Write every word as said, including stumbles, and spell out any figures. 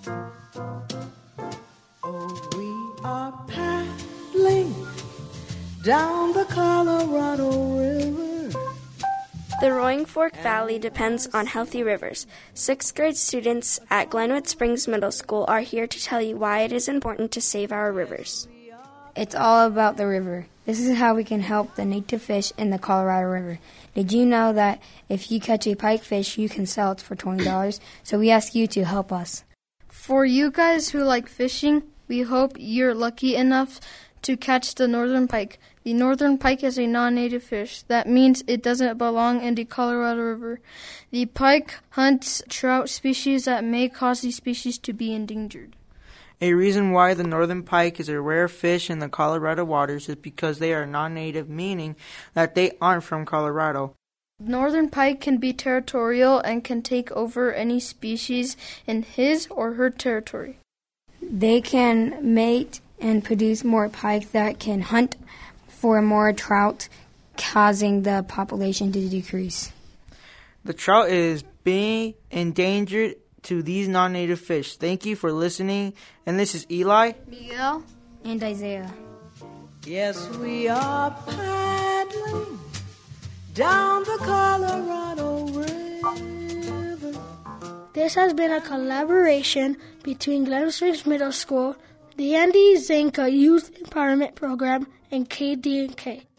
Oh, we are paddling down the Colorado River. The Roaring Fork Valley depends on healthy rivers. Sixth grade students at Glenwood Springs Middle School are here to tell you why it is important to save our rivers. It's all about the river. This is how we can help the native fish in the Colorado River. Did you know that if you catch a pike fish, you can sell it for twenty dollars? So we ask you to help us. For you guys who like fishing, we hope you're lucky enough to catch the northern pike. The northern pike is a non-native fish. That means it doesn't belong in the Colorado River. The pike hunts trout species that may cause these species to be endangered. A reason why the northern pike is a rare fish in the Colorado waters is because they are non-native, meaning that they aren't from Colorado. Northern pike can be territorial and can take over any species in his or her territory. They can mate and produce more pike that can hunt for more trout, causing the population to decrease. The trout is being endangered to these non-native fish. Thank you for listening. And this is Eli, Miguel, and Isaiah. Yes, we are paddling down the Colorado River. This has been a collaboration between Glenwood Springs Middle School, the Andy Zanka Youth Empowerment Program, and K D and K.